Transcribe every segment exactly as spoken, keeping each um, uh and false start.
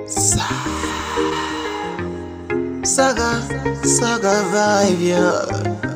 Saga, saga vibe, yeah.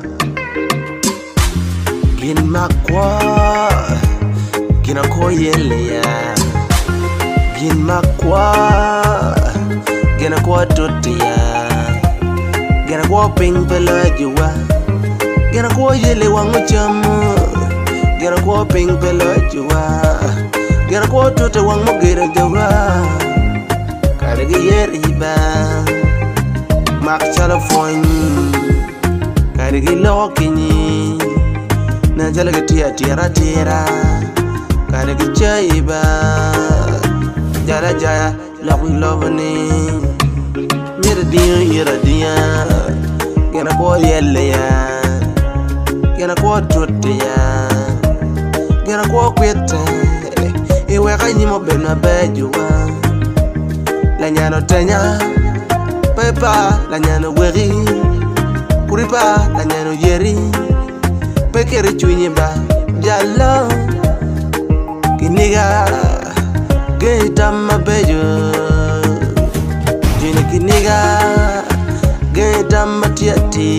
Gin makwa, gina ko yele, yeah. Gin makwa, gina ko tuti, yeah. Gina ko ping pela juwa, gina ko yele wangu chamu, gina ko ping pela juwa, gina ko tuti wangu gira juwa, karigi yeri ba. Mak telephone karigi lokini na jalaga tia tira tira karigi chaiba jala jaya love love ni mira dia ira dia gena ko yelle ya gena ko tutte ya gena ko kwete iwe kanyi mo bena bejuwa la nyano tenya Pepa la nyano weri Kuripa la nyano yeri Pekere chunyi ba Jalo Kiniga Gita mabejo Jini kiniga Gita matiati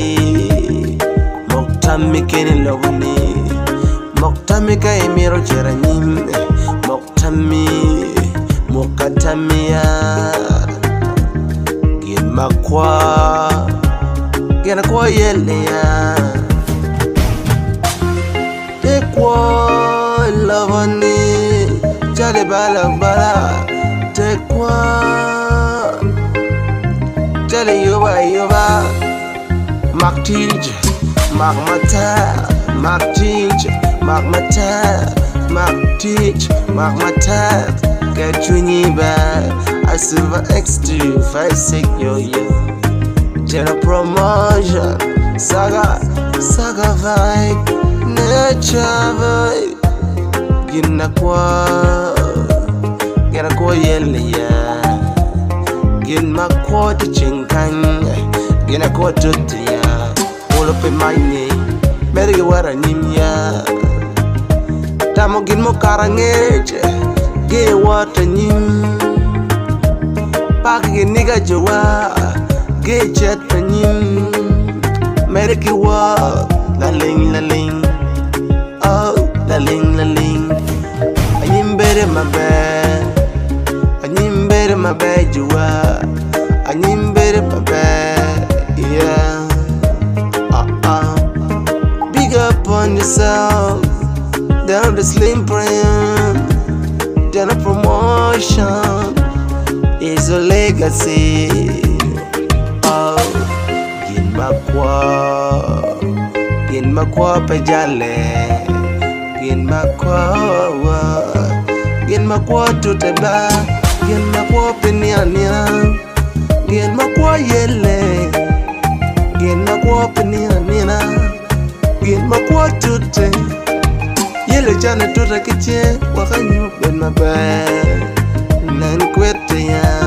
Moktami kini logoni Moktami ka emiro cheranyim Moktami Mokatamia Makwa Gena kwa yele ya Te kwa lavani Jale bala bala Te kwa Jale yoba yoba Mak teach Mak mata Mak teach Mak mata Mak teach Mak mata Get you niba I silver X two five six yo yo General promotion Saga Saga vibe Nature vibe Gina kwa Gina kwa yele ya Gina kwa tichinkan Gina kwa tuti ya Pull up in my name Merige wara nim ya Tamo gin mo karangeche Ge wata nim Paki nigga jawa Ge chat panyim Meriki wa La ling la ling Oh la ling la ling Anyim bere mabe Anyim bere mabe jawa Anyim bere mabe Yeah Uh-uh Big up on yourself Down the slim print Down the promotion It's a legacy. Oh, gin makwa, gin makwa pejale, gin makwa, gin makwa tuteba, gin makwa peniania, gin makwa yele, gin makwa peniania, gin makwa tute, yele jana tuta kiche, wakanyu ben mabe, nan kwete ya.